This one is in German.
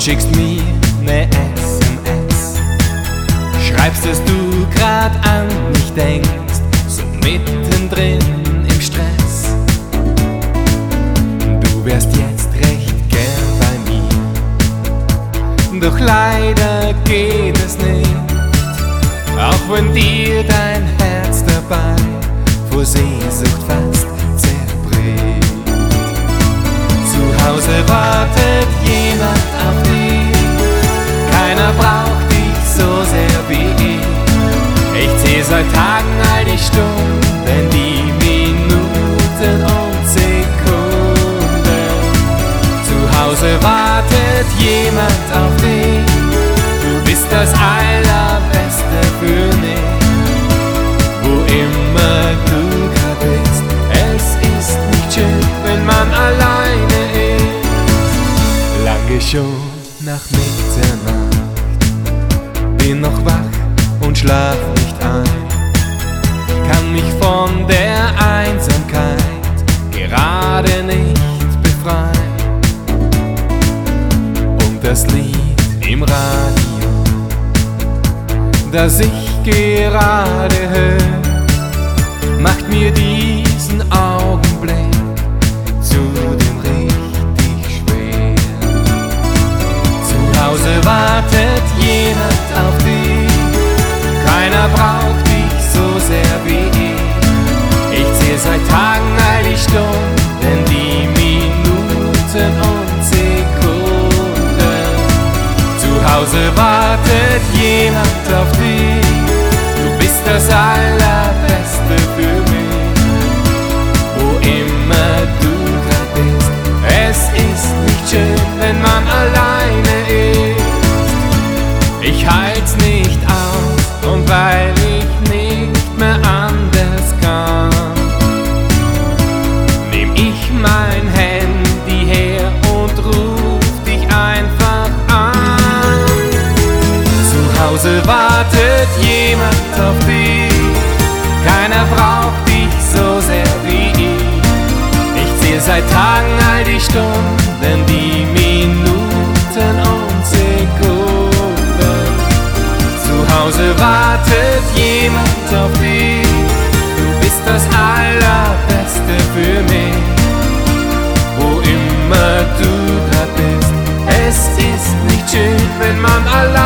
und schickst mir ne SMS. Schreibst, dass du grad an mich denkst, so mittendrin im Stress. Du wärst jetzt recht gern bei mir, doch leider geht es nicht, auch wenn dir dein Herz dabei vor Sehnsucht fast zerbricht. Zu Hause wartet jemand auf dich, keiner braucht dich so sehr wie ich. Ich zähl seit Tagen all die Stunden, die Minuten und Sekunden. Zu Hause wartet jemand auf dich, du bist das Allerbeste für mich. Wo immer du grad bist, es ist nicht schön, wenn man alleine ist. Lange schon nach Mitternacht, bin noch wach und schlaf nicht ein, kann mich von der Einsamkeit gerade nicht befreien. Und das Lied im Radio, das ich gerade hör, macht mir diesen Augenblick zudem richtig schwer. Zu Hause wartet jemand auf dich, keiner braucht dich so sehr wie ich. Ich zähl seit Tagen all die Stunden, die Minuten und Sekunden. Zu Hause wartet jemand auf dich, du bist das Allerbeste für mich. Wo immer du grad bist, es ist nicht schön, wenn man alleine ist. Ich halt's nicht aus, und weil ich nicht mehr anders kann, nehm ich mein Handy her und ruf dich einfach an. Zu Hause wartet jemand auf dich, keiner braucht dich so sehr wie ich. Ich zähl seit Tagen all die Stunden, die Minuten und Sekunden. Zu Hause wartet jemand auf dich, du bist das Allerbeste für mich. Wo immer du grad bist, es ist nicht schön, wenn man allein